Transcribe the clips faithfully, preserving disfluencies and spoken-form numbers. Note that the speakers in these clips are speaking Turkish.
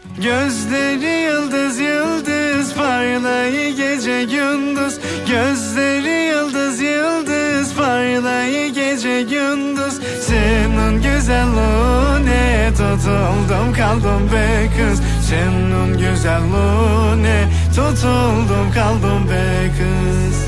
Gözleri yıldız yıldız parlayı gece gündüz. Gözleri yıldız yıldız parlayı gece gündüz. Senin güzelliğine tutuldum kaldım be kız. Senin güzelliğine tutuldum kaldım be kız.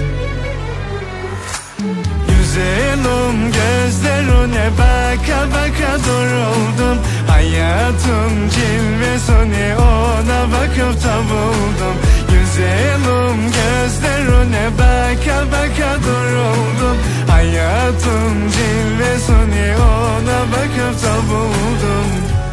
Güzelim gözlerine baka baka duruldum. Hayatın cilvesini ona bakıp da buldum. Güzelim gözlerine baka baka duruldum. Hayatın cilvesini ona bakıp da buldum.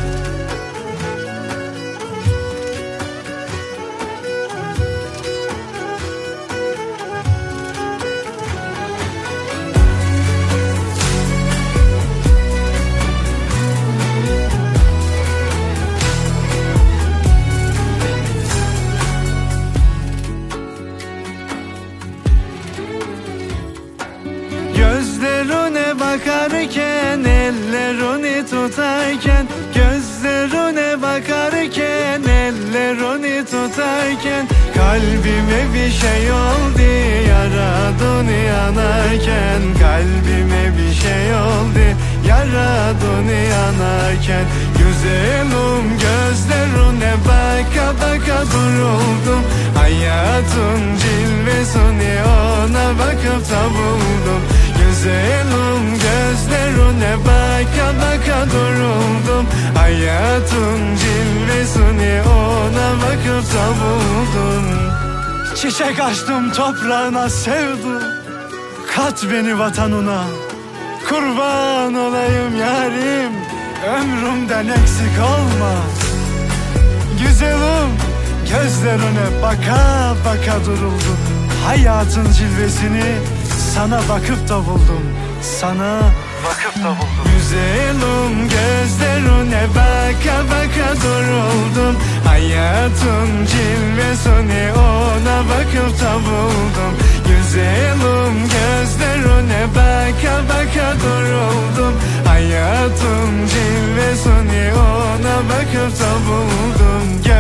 Gözlerine bakarken, ellerini tutarken, gözlerine bakarken, ellerini tutarken, kalbime bir şey oldu yaradın yanarken. Kalbime bir şey oldu yaradın yanarken. Güzelim gözlerine baka baka duruldum. Hayatın cilvesini ona bakıp da buldum. Güzelim gözlerine baka baka duruldum. Hayatın cilvesini ona bakıp da buldum. Çiçek açtım toprağına sevdim. Kat beni vatanına. Kurban olayım yarim, ömrümden eksik olma. Güzelim gözlerine baka baka duruldum. Hayatın cilvesini sana bakıp da buldum. Sana bakıp da buldum. Güzelim gözlerine baka baka duruldum. Hayatın cilvesini ona bakıp da buldum. Güzelim gözlerine baka baka duruldum. Hayatın cilvesini ona bakıp da buldum.